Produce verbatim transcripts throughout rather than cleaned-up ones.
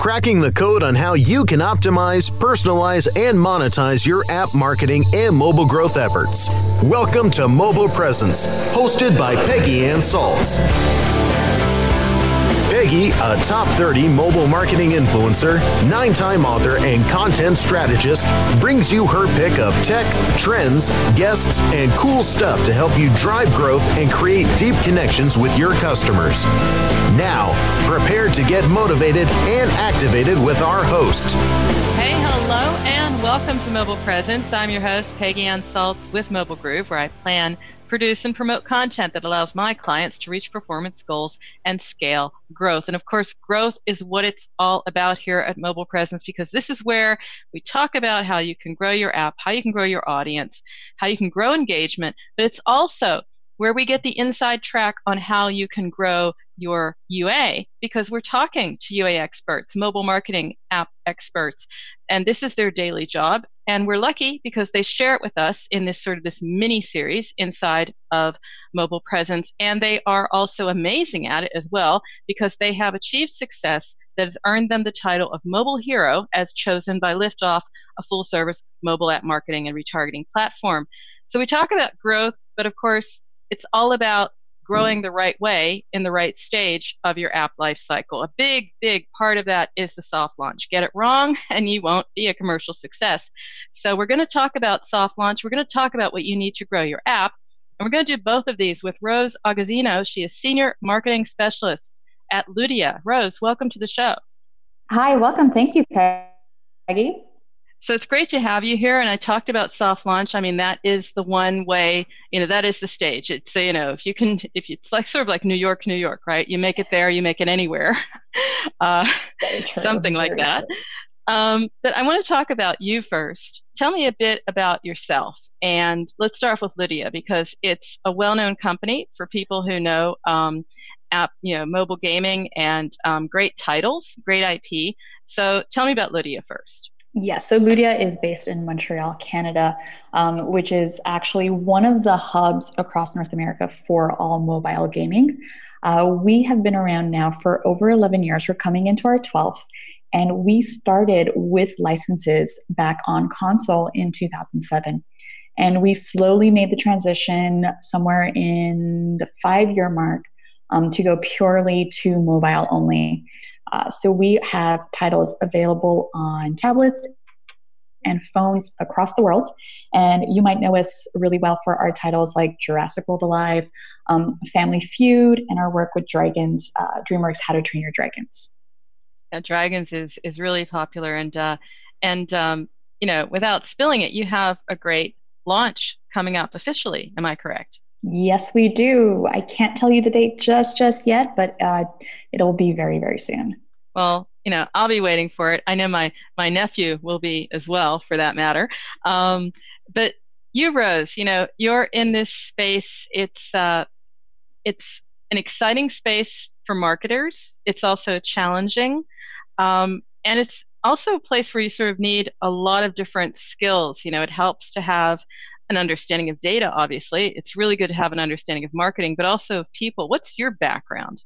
cracking the code on how you can optimize, personalize, and monetize your app marketing and mobile growth efforts. Welcome to Mobile Presence, hosted by Peggy Ann Salz. Peggy, a top thirty mobile marketing influencer, nine-time author, and content strategist, brings you her pick of tech, trends, guests, and cool stuff to help you drive growth and create deep connections with your customers. Now, prepare to get motivated and activated with our host. Hey, hello, and welcome to Mobile Presence. I'm your host, Peggy Ann Salz with Mobile Groove, where I plan, produce, and promote content that allows my clients to reach performance goals and scale growth. And of course, growth is what it's all about here at Mobile Presence, because this is where we talk about how you can grow your app, how you can grow your audience, how you can grow engagement, but it's also where we get the inside track on how you can grow your U A, because we're talking to U A experts, mobile marketing app experts, and this is their daily job. And we're lucky because they share it with us in this sort of this mini series inside of Mobile Presence. And they are also amazing at it as well, because they have achieved success that has earned them the title of Mobile Hero, as chosen by Liftoff, a full service mobile app marketing and retargeting platform. So we talk about growth, but of course, it's all about growing the right way in the right stage of your app lifecycle. A big, big part of that is the soft launch. Get it wrong and you won't be a commercial success. So we're going to talk about soft launch. We're going to talk about what you need to grow your app. And we're going to do both of these with Rose Agozzino. She is Senior Marketing Specialist at Ludia. Rose, welcome to the show. Hi, welcome. Thank you, Peggy. So it's great to have you here. And I talked about soft launch. I mean, that is the one way, you know, that is the stage. It's, you know, if you can, if you, it's like sort of like New York, New York, right? You make it there, you make it anywhere, uh, something like that. Um, but I want to talk about you first. Tell me a bit about yourself. And let's start off with Ludia, because it's a well-known company for people who know um, app, you know, mobile gaming and um, great titles, great I P. So tell me about Ludia first. Yes, so Ludia is based in Montreal, Canada, um, which is actually one of the hubs across North America for all mobile gaming. Uh, we have been around now for over eleven years. We're coming into our twelfth, and we started with licenses back on console in two thousand seven. And we slowly made the transition somewhere in the five-year mark um, to go purely to mobile only. Uh, so we have titles available on tablets and phones across the world. And you might know us really well for our titles like Jurassic World Alive, um, Family Feud, and our work with Dragons, uh, DreamWorks How to Train Your Dragons. Yeah, Dragons is is really popular. And, uh, and um, you know, without spilling it, you have a great launch coming up officially. Am I correct? Yes, we do. I can't tell you the date just just yet, but uh, it'll be very, very soon. Well, you know, I'll be waiting for it. I know my my nephew will be as well, for that matter. Um, but you, Rose, you know, you're in this space. It's uh, it's an exciting space for marketers. It's also challenging, um, and it's also a place where you sort of need a lot of different skills. You know, it helps to have an understanding of data, obviously. It's really good to have an understanding of marketing, but also of people. What's your background?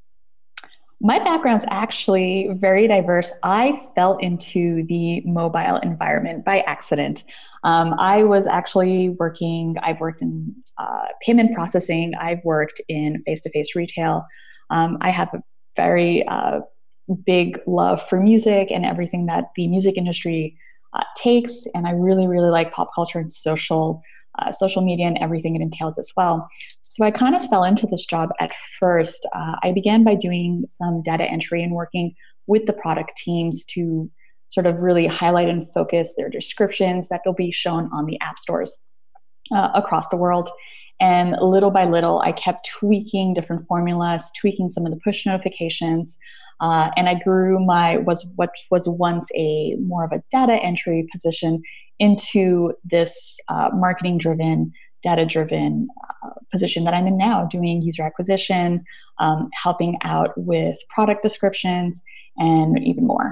My background's actually very diverse. I fell into the mobile environment by accident. Um, I was actually working, I've worked in uh, payment processing, I've worked in face-to-face retail. Um, I have a very uh, big love for music and everything that the music industry uh, takes, and I really, really like pop culture and social Uh, social media and everything it entails as well. So I kind of fell into this job at first. Uh, I began by doing some data entry and working with the product teams to sort of really highlight and focus their descriptions that will be shown on the app stores uh, across the world. And little by little, I kept tweaking different formulas, tweaking some of the push notifications, uh, and I grew my was what was once a more of a data entry position into this uh, marketing-driven, data-driven uh, position that I'm in now, doing user acquisition, um, helping out with product descriptions, and even more.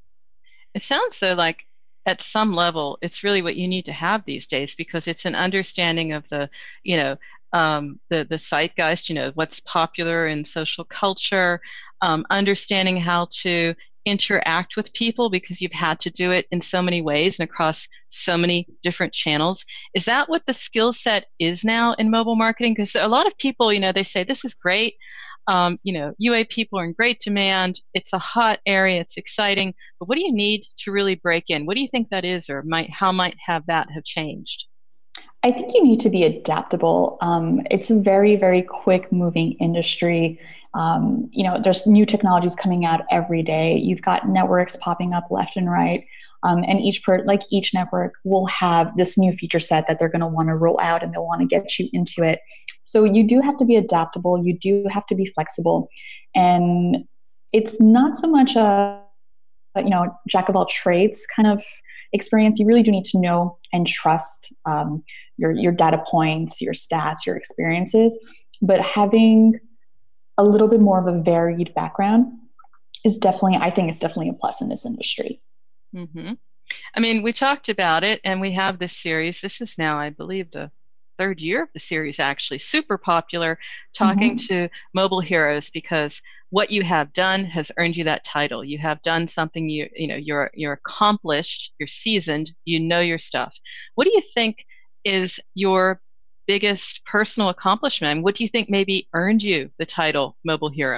It sounds so like at some level, it's really what you need to have these days, because it's an understanding of the, you know, um, the the zeitgeist, you know, what's popular in social culture, um, understanding how to interact with people because you've had to do it in so many ways and across so many different channels. Is that what the skill set is now in mobile marketing? Because a lot of people, you know, they say this is great. Um, you know, U A people are in great demand. It's a hot area. It's exciting. But what do you need to really break in? What do you think that is, or might how might have that have changed? I think you need to be adaptable. Um, it's a very, very quick moving industry. Um, you know, there's new technologies coming out every day. You've got networks popping up left and right. Um, and each per, like each network will have this new feature set that they're going to want to roll out, and they'll want to get you into it. So you do have to be adaptable. You do have to be flexible. And it's not so much a, you know, jack of all trades kind of experience. You really do need to know and trust um, your, your data points, your stats, your experiences. But having a little bit more of a varied background is definitely, I think it's definitely a plus in this industry. Mm-hmm. I mean, we talked about it, and we have this series. This is now, I believe, the third year of the series, actually, super popular, talking mm-hmm. to mobile heroes, because what you have done has earned you that title. You have done something, you you know, you're you're accomplished, you're seasoned, you know your stuff. What do you think is your biggest personal accomplishment? What do you think maybe earned you the title Mobile Hero?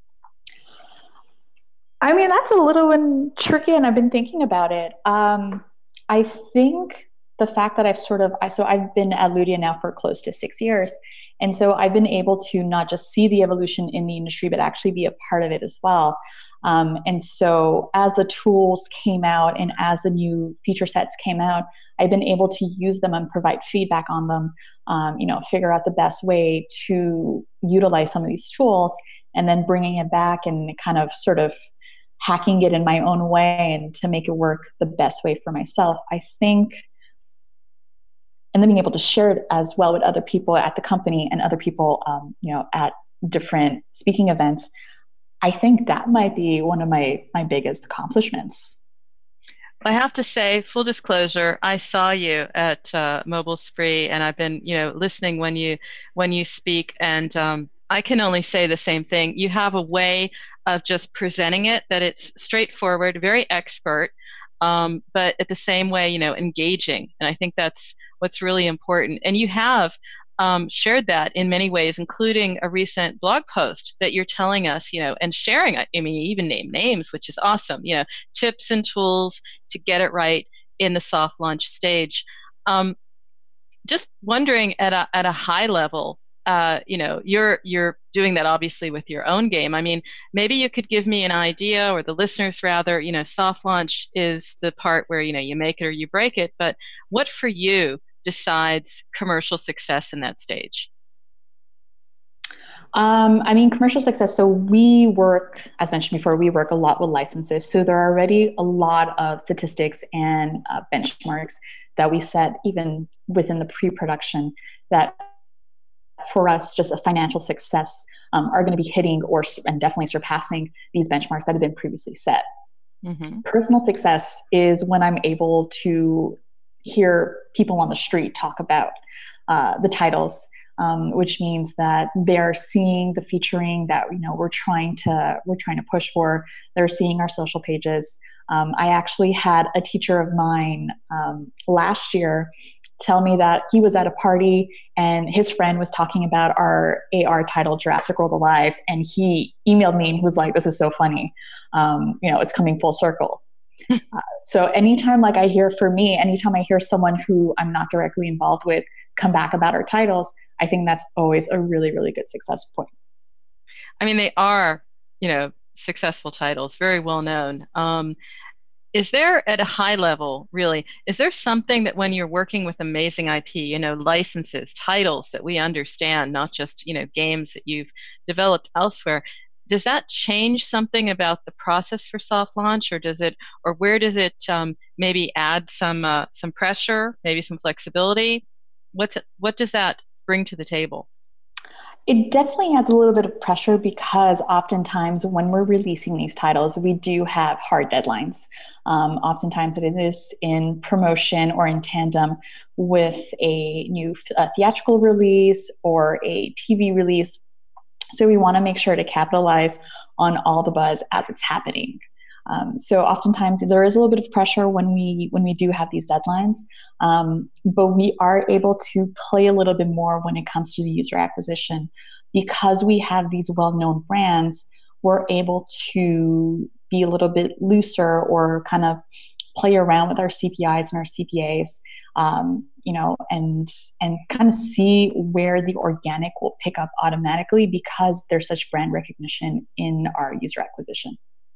I mean, that's a little bit tricky, and I've been thinking about it. Um, I think the fact that I've sort of, I, so I've been at Ludia now for close to six years. And so I've been able to not just see the evolution in the industry, but actually be a part of it as well. Um, and so as the tools came out and as the new feature sets came out, I've been able to use them and provide feedback on them, um, you know, figure out the best way to utilize some of these tools, and then bringing it back and kind of sort of hacking it in my own way and to make it work the best way for myself. I think, and then being able to share it as well with other people at the company and other people, um, you know, at different speaking events. I think that might be one of my my biggest accomplishments. I have to say, full disclosure, I saw you at uh, Mobile Spree, and I've been, you know, listening when you when you speak, and um, I can only say the same thing. You have a way of just presenting it that it's straightforward, very expert, um, but at the same way, you know, engaging, and I think that's what's really important. And you have um, shared that in many ways, including a recent blog post that you're telling us, you know, and sharing. I mean, you even name names, which is awesome. You know, tips and tools to get it right in the soft launch stage. Um, just wondering at a at a high level, uh, you know, you're you're doing that obviously with your own game. I mean, maybe you could give me an idea, or the listeners rather. You know, soft launch is the part where, you know, you make it or you break it. But what for you decides commercial success in that stage? Um, I mean, commercial success. So we work, as mentioned before, we work a lot with licenses. So there are already a lot of statistics and uh, benchmarks that we set even within the pre-production that for us, just a financial success, um, are going to be hitting or and definitely surpassing these benchmarks that have been previously set. Mm-hmm. Personal success is when I'm able to hear people on the street talk about uh, the titles, um, which means that they're seeing the featuring that, you know, we're trying to we're trying to push for. They're seeing our social pages. Um, I actually had a teacher of mine um, last year tell me that he was at a party and his friend was talking about our A R title Jurassic World Alive, and he emailed me and he was like, "This is so funny. Um, you know, it's coming full circle." uh, so anytime, like I hear for me, anytime I hear someone who I'm not directly involved with come back about our titles, I think that's always a really, really good success point. I mean, they are, you know, successful titles, very well known. Um, is there, at a high level, really, is there something that when you're working with amazing I P, you know, licenses, titles that we understand, not just, you know, games that you've developed elsewhere, does that change something about the process for soft launch, or does it, or where does it um, maybe add some uh, some pressure, maybe some flexibility? What's it, what does that bring to the table? It definitely adds a little bit of pressure because oftentimes when we're releasing these titles, we do have hard deadlines. Um, oftentimes it is in promotion or in tandem with a new uh, theatrical release or a T V release. So we want to make sure to capitalize on all the buzz as it's happening. Um, so oftentimes there is a little bit of pressure when we when we do have these deadlines, um, but we are able to play a little bit more when it comes to the user acquisition. Because we have these well-known brands, we're able to be a little bit looser or kind of play around with our C P Is and our C P As, um, you know, and and kind of see where the organic will pick up automatically because there's such brand recognition in our user acquisition.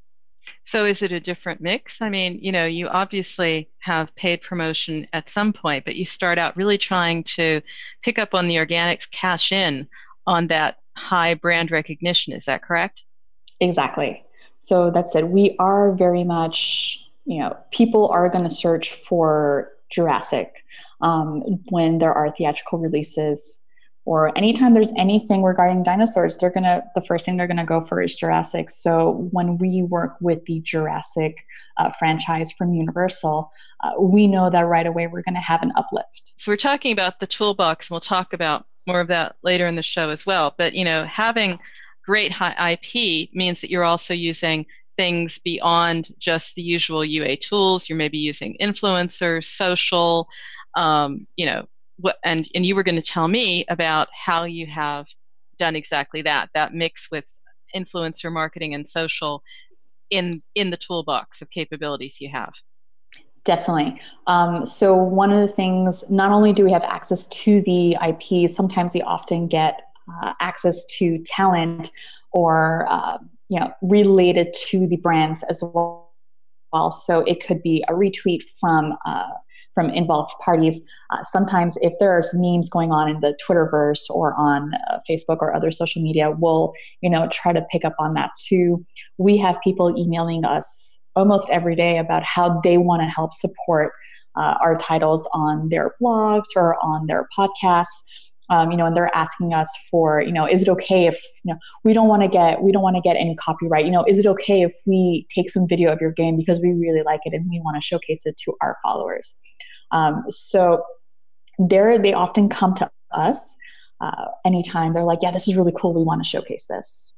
So is it a different mix? I mean, you know, you obviously have paid promotion at some point, but you start out really trying to pick up on the organics, cash in on that high brand recognition. Is that correct? Exactly. So that's it. We are very much, you know, people are going to search for Jurassic um, when there are theatrical releases, or anytime there's anything regarding dinosaurs, they're going to, the first thing they're going to go for is Jurassic. So when we work with the Jurassic uh, franchise from Universal, uh, we know that right away we're going to have an uplift. So we're talking about the toolbox, and we'll talk about more of that later in the show as well. But, you know, having great high I P means that you're also using things beyond just the usual U A tools. You're maybe using influencers, social, um, you know, what, and, and you were going to tell me about how you have done exactly that, that mix with influencer marketing and social in, in the toolbox of capabilities you have. Definitely. Um, so one of the things, not only do we have access to the I P, sometimes we often get uh, access to talent or, uh, you know, related to the brands as well. So it could be a retweet from uh, from involved parties. Uh, sometimes if there's memes going on in the Twitterverse or on uh, Facebook or other social media, we'll, you know, try to pick up on that too. We have people emailing us almost every day about how they want to help support uh, our titles on their blogs or on their podcasts. Um, you know, and they're asking us for, you know, is it okay if, you know, we don't want to get, we don't want to get any copyright, you know, is it okay if we take some video of your game because we really like it and we want to showcase it to our followers? Um, so there, they often come to us uh, anytime they're like, yeah, this is really cool. We want to showcase this.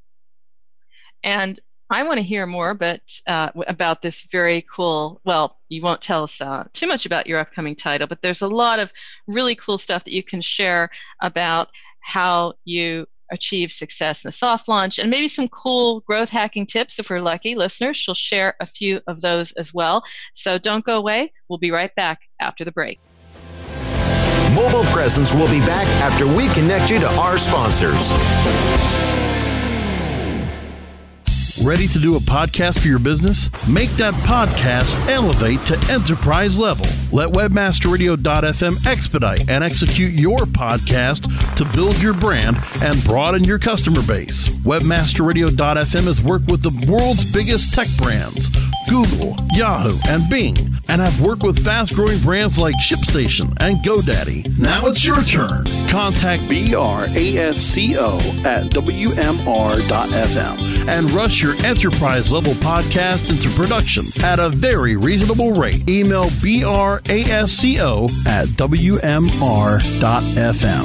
And I want to hear more but, uh, about this very cool, well, you won't tell us uh, too much about your upcoming title, but there's a lot of really cool stuff that you can share about how you achieve success in the soft launch, and maybe some cool growth hacking tips if we're lucky. Listeners, she'll share a few of those as well. So don't go away. We'll be right back after the break. Mobile Presence will be back after we connect you to our sponsors. Ready to do a podcast for your business? Make that podcast elevate to enterprise level. Let webmaster radio dot f m expedite and execute your podcast to build your brand and broaden your customer base. webmaster radio dot f m has worked with the world's biggest tech brands, Google, Yahoo, and Bing, and have worked with fast-growing brands like ShipStation and GoDaddy. Now it's your turn. Contact B R A S C O at W M R dot F M and rush your enterprise-level podcast into production at a very reasonable rate. Email B R A S C O at W M R dot F M.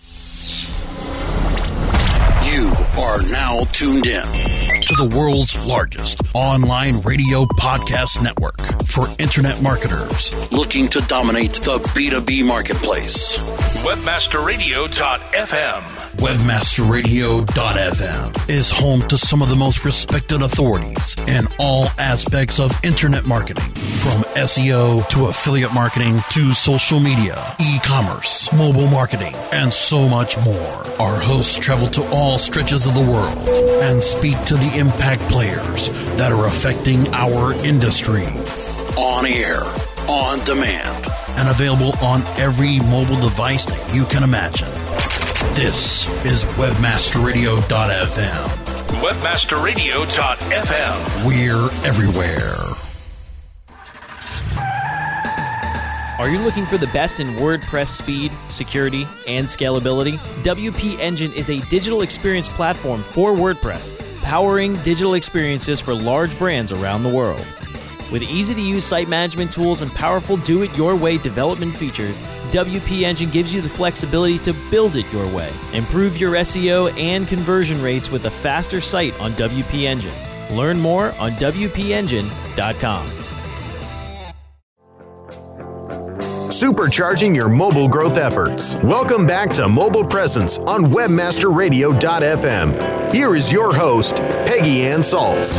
You are now tuned in to the world's largest online radio podcast network for internet marketers looking to dominate the B two B marketplace. webmaster radio dot f m. webmaster radio dot f m is home to some of the most respected authorities in all aspects of internet marketing, from S E O to affiliate marketing to social media, e-commerce, mobile marketing, and so much more. Our hosts travel to all stretches of the world and speak to the impact players that are affecting our industry. On air, on demand, and available on every mobile device that you can imagine. This is webmaster radio dot f m. webmaster radio dot f m. We're everywhere. Are you looking for the best in WordPress speed, security, and scalability? W P Engine is a digital experience platform for WordPress, powering digital experiences for large brands around the world. With easy-to-use site management tools and powerful do-it-your-way development features, W P Engine gives you the flexibility to build it your way. Improve your S E O and conversion rates with a faster site on W P Engine. Learn more on W P engine dot com. Supercharging your mobile growth efforts. Welcome back to Mobile Presence on webmaster radio dot f m. Here is your host, Peggy Ann Salz.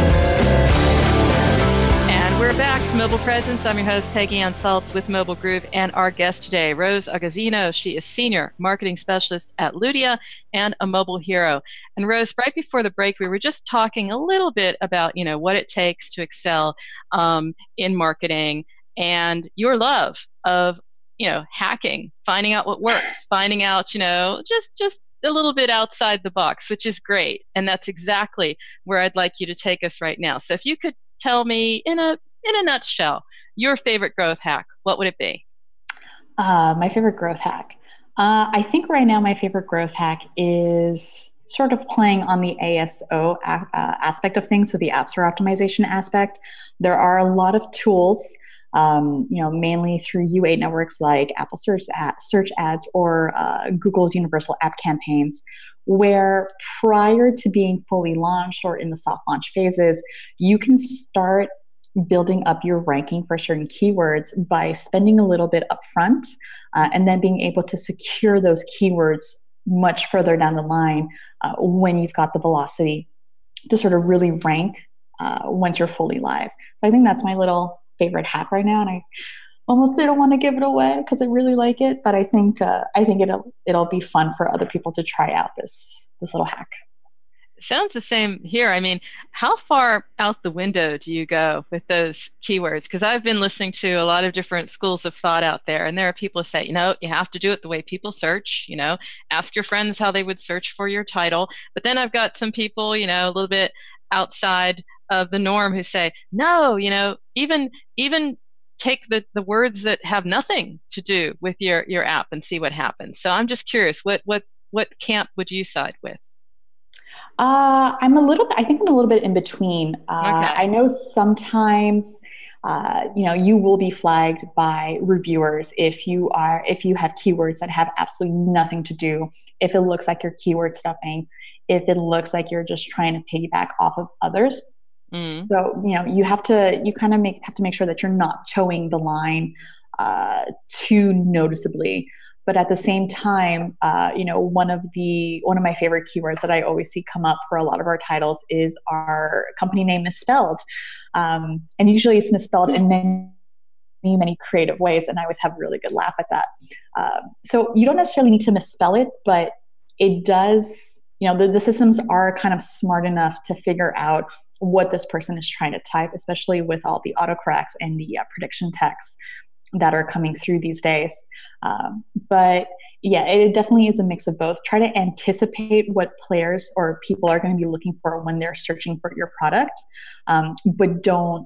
And we're back to Mobile Presence. I'm your host, Peggy Ann Salz with Mobile Groove, and our guest today, Rose Agazzino. She is Senior Marketing Specialist at Ludia and a mobile hero. And Rose, right before the break, we were just talking a little bit about, you know, what it takes to excel um, in marketing and your love of, you know, hacking, finding out what works, finding out, you know, just just a little bit outside the box, which is great. And that's exactly where I'd like you to take us right now. So if you could tell me in a in a nutshell, your favorite growth hack, what would it be? Uh, my favorite growth hack. Uh, I think right now my favorite growth hack is sort of playing on the A S O a- uh, aspect of things, so the App Store optimization aspect. There are a lot of tools, um, you know, mainly through U eight networks like Apple Search, ad, search Ads or uh, Google's Universal App Campaigns, where prior to being fully launched or in the soft launch phases, you can start building up your ranking for certain keywords by spending a little bit upfront uh, and then being able to secure those keywords much further down the line uh, when you've got the velocity to sort of really rank uh, once you're fully live. So I think that's my little favorite hack right now, and I almost didn't want to give it away because I really like it, but I think uh, I think it'll it'll be fun for other people to try out this this little hack. Sounds the same here. I mean, how far out the window do you go with those keywords? Because I've been listening to a lot of different schools of thought out there, and there are people who say, you know, you have to do it the way people search, you know, ask your friends how they would search for your title. But then I've got some people, you know, a little bit outside of the norm who say, no, you know, even even take the, the words that have nothing to do with your, your app and see what happens. So I'm just curious, what what what camp would you side with? Uh, I'm a little, I think I'm a little bit in between. Uh, Okay. I know sometimes, uh, you know, you will be flagged by reviewers if you are, if you have keywords that have absolutely nothing to do, if it looks like you're keyword stuffing, if it looks like you're just trying to piggyback off of others. Mm. So, you know, you have to, you kind of make, have to make sure that you're not towing the line uh, too noticeably. But at the same time, uh, you know, one of the one of my favorite keywords that I always see come up for a lot of our titles is our company name misspelled, um, and usually it's misspelled in many, many creative ways, and I always have a really good laugh at that. Uh, so you don't necessarily need to misspell it, but it does. You know, the, the systems are kind of smart enough to figure out what this person is trying to type, especially with all the autocorrects and the uh, prediction texts that are coming through these days. Um, but yeah, it definitely is a mix of both. Try to anticipate what players or people are going to be looking for when they're searching for your product, um, but don't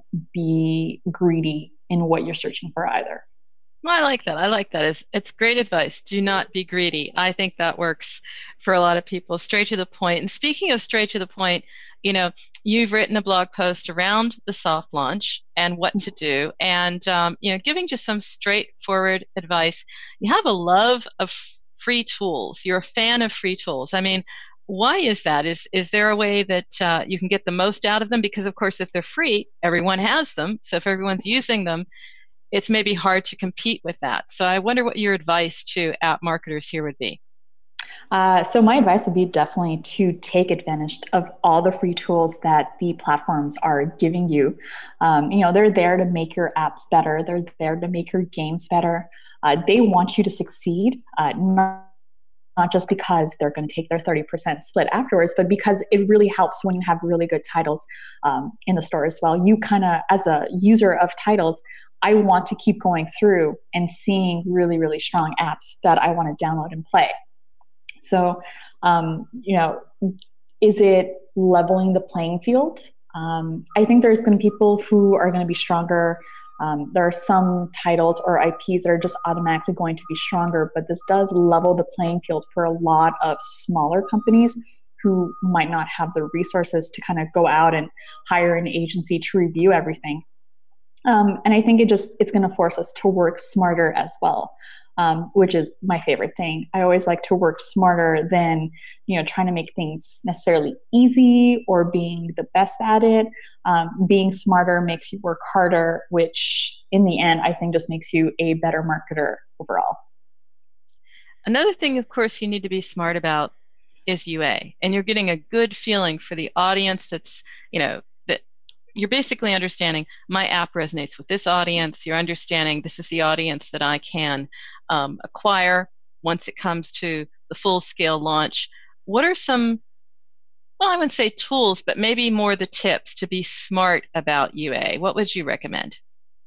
be greedy in what you're searching for either. Well, I like that. I like that. It's, it's great advice. Do not be greedy. I think that works for a lot of people. Straight to the point. And speaking of straight to the point, you know, you've written a blog post around the soft launch and what to do, and um, you know, giving just some straightforward advice. You have a love of free tools. You're a fan of free tools. I mean, why is that? Is is there a way that uh, you can get the most out of them? Because of course, if they're free, everyone has them. So if everyone's using them, it's maybe hard to compete with that. So I wonder what your advice to app marketers here would be. Uh, so my advice would be definitely to take advantage of all the free tools that the platforms are giving you. Um, you know, they're there to make your apps better. They're there to make your games better. Uh, they want you to succeed, uh, not, not just because they're going to take their thirty percent split afterwards, but because it really helps when you have really good titles um, in the store as well. You kind of, as a user of titles, I want to keep going through and seeing really, really strong apps that I want to download and play. So, um, you know, is it leveling the playing field? Um, I think there's going to be people who are going to be stronger. Um, there are some titles or I Ps that are just automatically going to be stronger, but this does level the playing field for a lot of smaller companies who might not have the resources to kind of go out and hire an agency to review everything. Um, and I think it just, it's going to force us to work smarter as well. um, which is my favorite thing. I always like to work smarter than, you know, trying to make things necessarily easy or being the best at it. Um, being smarter makes you work harder, which in the end, I think just makes you a better marketer overall. Another thing, of course, you need to be smart about is U A, and you're getting a good feeling for the audience that's, you know, that you're basically understanding my app resonates with this audience. You're understanding this is the audience that I can um, acquire once it comes to the full-scale launch. What are some, well, I wouldn't say tools, but maybe more the tips to be smart about U A? What would you recommend?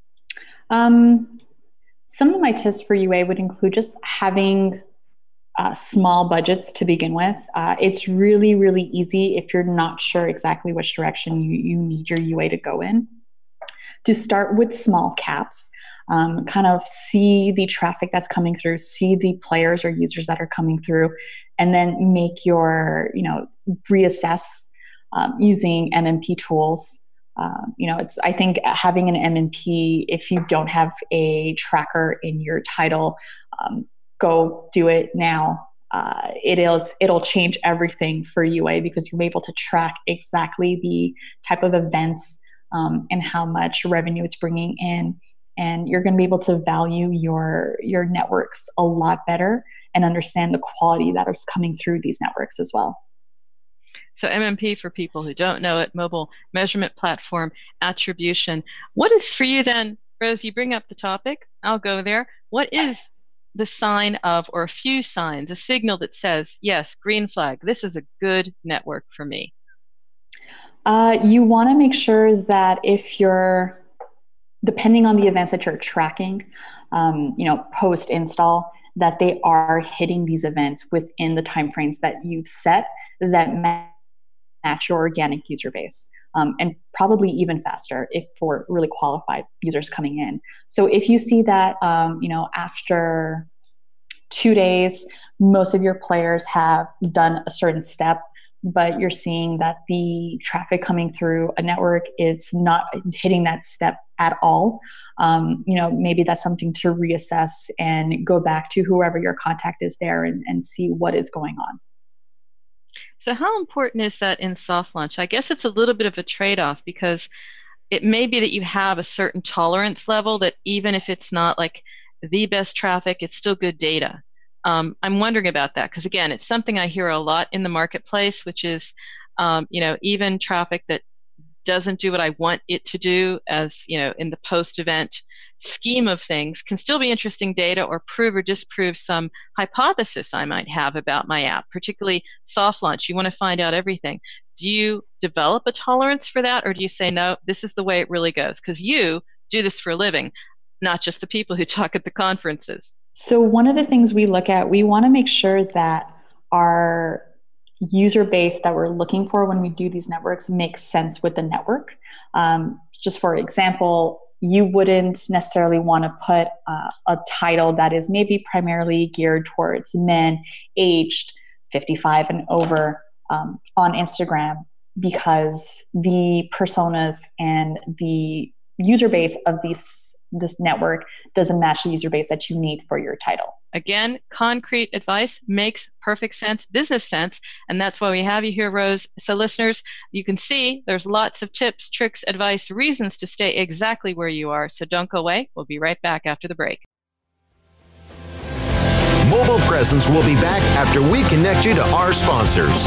Um, some of my tips for U A would include just having Uh, small budgets to begin with. Uh, it's really, really easy if you're not sure exactly which direction you, you need your U A to go in, to start with small caps, um, kind of see the traffic that's coming through, see the players or users that are coming through, and then make your, you know, reassess um, using M M P tools. Um, you know, it's, I think having an M M P, if you don't have a tracker in your title, um, go do it now. Uh, it is, it'll change everything for U A because you'll be able to track exactly the type of events um, and how much revenue it's bringing in. And you're going to be able to value your, your networks a lot better and understand the quality that is coming through these networks as well. So M M P, for people who don't know it, mobile measurement platform attribution. What is for you then, Rose, you bring up the topic, I'll go there. What is the sign of, or a few signs, a signal that says, yes, green flag, this is a good network for me? Uh, you want to make sure that if you're, depending on the events that you're tracking, um, you know, post-install, that they are hitting these events within the timeframes that you've set that match your organic user base. Um, and probably even faster if for really qualified users coming in. So if you see that, um, you know, after two days, most of your players have done a certain step, but you're seeing that the traffic coming through a network is not hitting that step at all, um, you know, maybe that's something to reassess and go back to whoever your contact is there and, and see what is going on. So how important is that in soft launch? I guess it's a little bit of a trade-off because it may be that you have a certain tolerance level that even if it's not like the best traffic, it's still good data. Um, I'm wondering about that because, again, it's something I hear a lot in the marketplace, which is, um, you know, even traffic that doesn't do what I want it to do as, you know, in the post-event scheme of things can still be interesting data or prove or disprove some hypothesis I might have about my app, particularly soft launch. You want to find out everything. Do you develop a tolerance for that, or do you say, no, this is the way it really goes? Because you do this for a living, not just the people who talk at the conferences. So one of the things we look at, we want to make sure that our user base that we're looking for when we do these networks makes sense with the network. Um, just for example, you wouldn't necessarily want to put uh, a title that is maybe primarily geared towards men aged fifty-five and over um, on Instagram because the personas and the user base of these this network doesn't match the user base that you need for your title. Again, concrete advice makes perfect sense, business sense, and that's why we have you here, Rose. So listeners, you can see there's lots of tips, tricks, advice, reasons to stay exactly where you are. So don't go away. We'll be right back after the break. Mobile Presence will be back after we connect you to our sponsors.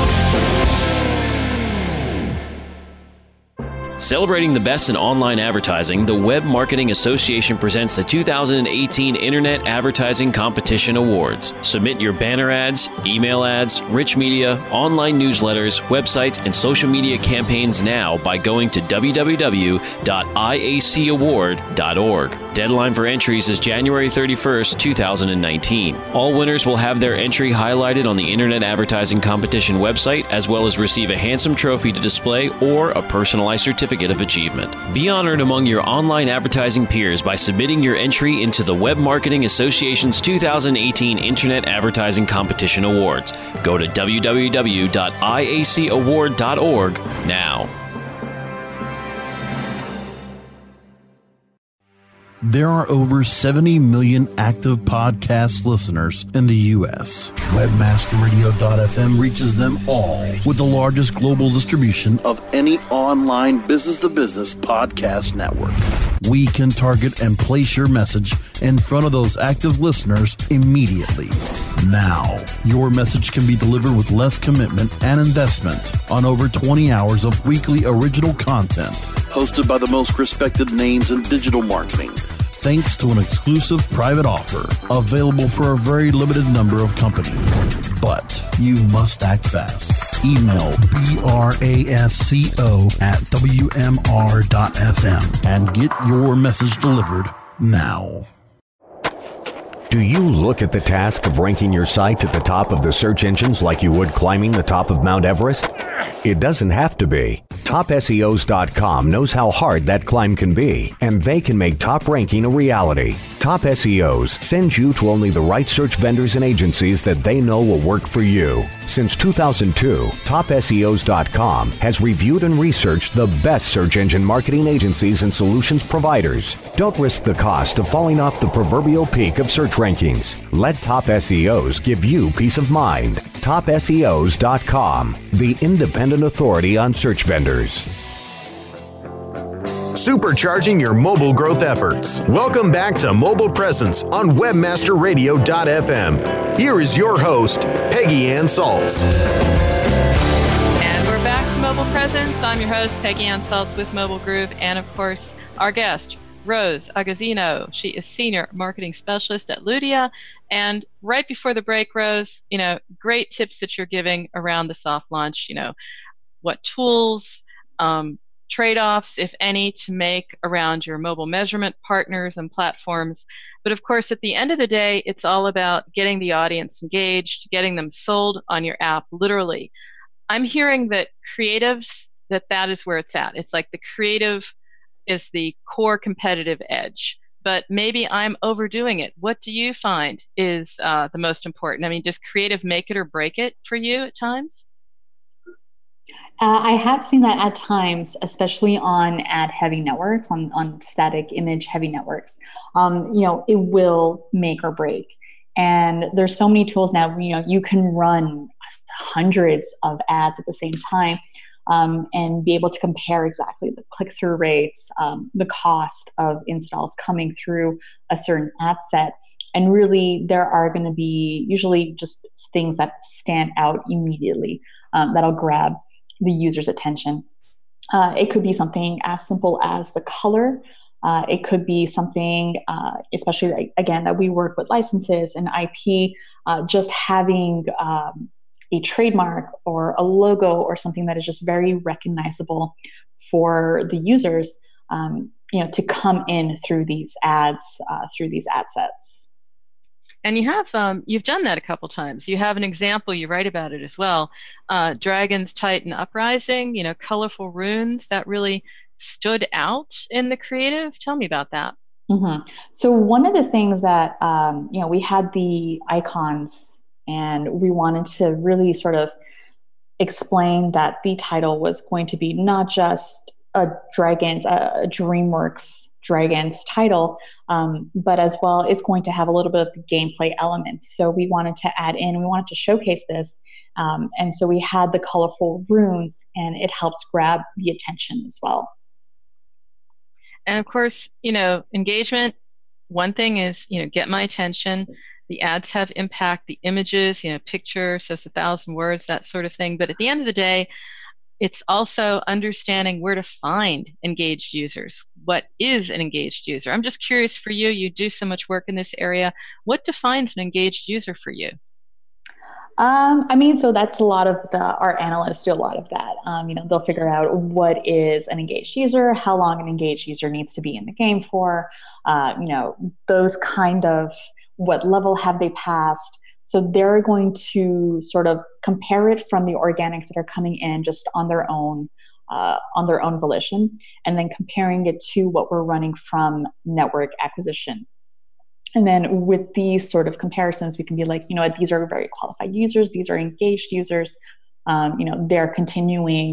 Celebrating the best in online advertising, the Web Marketing Association presents the two thousand eighteen Internet Advertising Competition Awards. Submit your banner ads, email ads, rich media, online newsletters, websites, and social media campaigns now by going to w w w dot i a c award dot org. Deadline for entries is January thirty-first, two thousand nineteen. All winners will have their entry highlighted on the Internet Advertising Competition website, as well as receive a handsome trophy to display or a personalized certificate of achievement. Be honored among your online advertising peers by submitting your entry into the Web Marketing Association's two thousand eighteen Internet Advertising Competition Awards. Go to w w w dot i a c award dot org now. There are over seventy million active podcast listeners in the U S Webmaster Radio dot f m reaches them all with the largest global distribution of any online business-to-business podcast network. We can target and place your message in front of those active listeners immediately. Now, your message can be delivered with less commitment and investment on over twenty hours of weekly original content hosted by the most respected names in digital marketing, thanks to an exclusive private offer available for a very limited number of companies. But you must act fast. Email brasco at w m r dot f m and get your message delivered now. Do you look at the task of ranking your site at the top of the search engines like you would climbing the top of Mount Everest? It doesn't have to be. top S E Os dot com knows how hard that climb can be, and they can make top ranking a reality. Top S E Os sends you to only the right search vendors and agencies that they know will work for you. Since two thousand two, top S E Os dot com has reviewed and researched the best search engine marketing agencies and solutions providers. Don't risk the cost of falling off the proverbial peak of search rankings. Let Top S E Os give you peace of mind. top S E Os dot com, the independent authority on search vendors. Supercharging your mobile growth efforts. Welcome back to Mobile Presence on Webmaster Radio dot f m. Here is your host, Peggy Ann Salz. And we're back to Mobile Presence. I'm your host, Peggy Ann Salz with Mobile Groove, and of course, our guest, Rose Agazzino. She is Senior Marketing Specialist at Ludia. And right before the break, Rose, you know, great tips that you're giving around the soft launch, you know, what tools, um, trade-offs, if any, to make around your mobile measurement partners and platforms. But of course, at the end of the day, it's all about getting the audience engaged, getting them sold on your app, literally. I'm hearing that creatives, that that is where it's at. It's like the creative is the core competitive edge. But maybe I'm overdoing it. What do you find is uh, the most important? I mean, does creative make it or break it for you at times? Uh, I have seen that at times, especially on ad-heavy networks, on, on static image-heavy networks. Um, you know, it will make or break. And there's so many tools now. You know, you can run hundreds of ads at the same time. Um, and be able to compare exactly the click-through rates, um, the cost of installs coming through a certain ad set. And really, there are going to be usually just things that stand out immediately um, that'll grab the user's attention. Uh, it could be something as simple as the color. Uh, it could be something, uh, especially, like, again, that we work with licenses and I P, uh, just having um, a trademark or a logo or something that is just very recognizable for the users, um, you know, to come in through these ads, uh, through these ad sets. And you have, um, you've done that a couple times. You have an example, you write about it as well. Uh, Dragons, Titan, Uprising, you know, colorful runes that really stood out in the creative. Tell me about that. Mm-hmm. So one of the things that, um, you know, we had the icons, and we wanted to really sort of explain that the title was going to be not just a Dragons, a DreamWorks Dragons title, um, but as well, it's going to have a little bit of the gameplay elements. So we wanted to add in, we wanted to showcase this. Um, and so we had the colorful runes, and it helps grab the attention as well. And of course, you know, engagement, one thing is, you know, get my attention. The ads have impact, the images, you know, picture says a thousand words, that sort of thing. But at the end of the day, it's also understanding where to find engaged users. What is an engaged user? I'm just curious for you, you do so much work in this area. What defines an engaged user for you? Um, I mean, so that's a lot of the, our analysts do a lot of that. Um, you know, they'll figure out what is an engaged user, how long an engaged user needs to be in the game for, uh, you know, those kind of, what level have they passed? So they're going to sort of compare it from the organics that are coming in just on their own, uh, on their own volition, and then comparing it to what we're running from network acquisition. And then with these sort of comparisons, we can be like, you know, these are very qualified users, these are engaged users, um, you know, they're continuing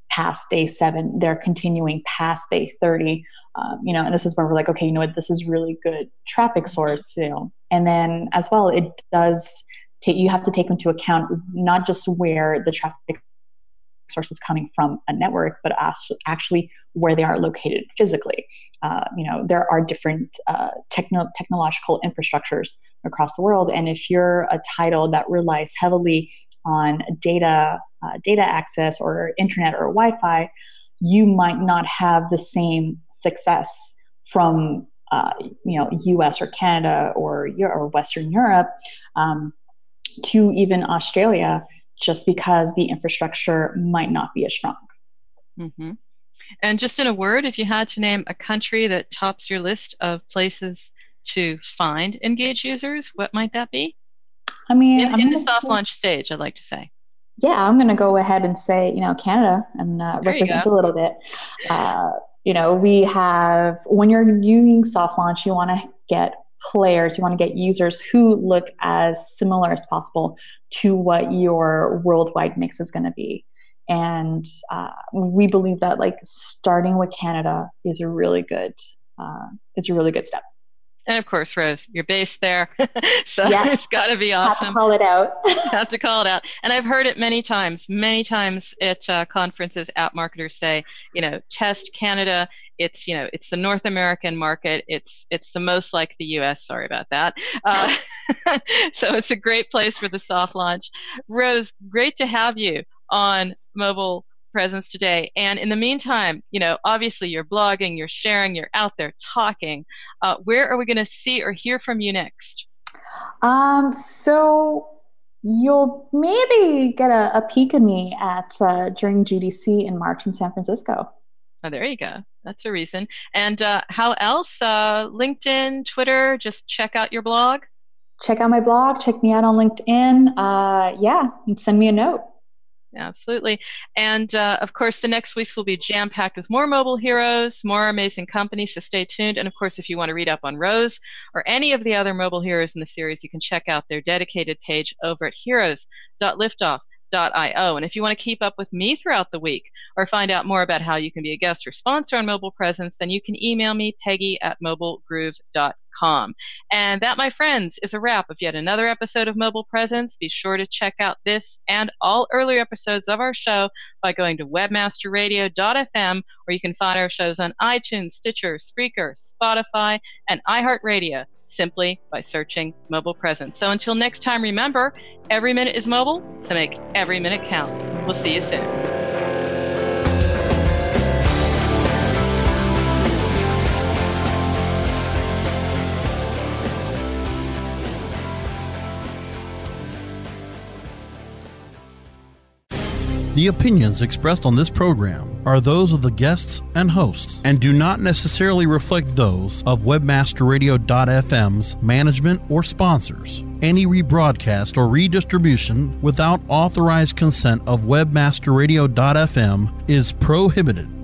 past day seven, they're continuing past day thirty. Um, you know, and this is where we're like, okay, you know what, this is really good traffic source, you know. And then as well, it does take, you have to take into account not just where the traffic source is coming from a network, but actually where they are located physically. Uh, you know, there are different uh, techno- technological infrastructures across the world. And if you're a title that relies heavily on data, uh, data access or internet or Wi-Fi, you might not have the same success from uh, you know, U S or Canada or Europe or Western Europe um, to even Australia, just because the infrastructure might not be as strong. Mm-hmm. And just in a word, if you had to name a country that tops your list of places to find engaged users, what might that be? I mean, in, I'm in the soft say, launch stage, I'd like to say. Yeah, I'm going to go ahead and say, you know, Canada and uh, represent a little bit. Uh, you know, we have, when you're doing soft launch, you want to get players, you want to get users who look as similar as possible to what your worldwide mix is going to be. And uh, we believe that like starting with Canada is a really good, uh, it's a really good step. And of course, Rose, you're based there, so yes. It's got to be awesome. Have to call it out. Have to call it out. And I've heard it many times, many times at uh, conferences, app marketers say, you know, test Canada. It's, you know, it's the North American market. It's it's the most like the U S. Sorry about that. Uh, so it's a great place for the soft launch. Rose, great to have you on Mobile Presence today. And in the meantime, you know, obviously you're blogging, you're sharing, you're out there talking. Uh, where are we going to see or hear from you next? Um, so you'll maybe get a, a peek of me at uh, during G D C in March in San Francisco. Oh, there you go. That's a reason. And uh, how else? Uh, LinkedIn, Twitter, just check out your blog. Check out my blog. Check me out on LinkedIn. Uh, yeah, send me a note. Absolutely. And uh, of course, the next weeks will be jam-packed with more mobile heroes, more amazing companies, so stay tuned. And of course, if you want to read up on Rose or any of the other mobile heroes in the series, you can check out their dedicated page over at heroes dot liftoff dot io. And if you want to keep up with me throughout the week or find out more about how you can be a guest or sponsor on Mobile Presence, then you can email me, Peggy at mobile groove dot com. And that, my friends, is a wrap of yet another episode of Mobile Presence. Be sure to check out this and all earlier episodes of our show by going to webmaster radio dot f m, where you can find our shows on iTunes, Stitcher, Spreaker, Spotify, and iHeartRadio, simply by searching Mobile Presence. So until next time, remember, every minute is mobile, so make every minute count. We'll see you soon. The opinions expressed on this program are those of the guests and hosts and do not necessarily reflect those of webmaster radio dot f m's management or sponsors. Any rebroadcast or redistribution without authorized consent of webmaster radio dot f m is prohibited.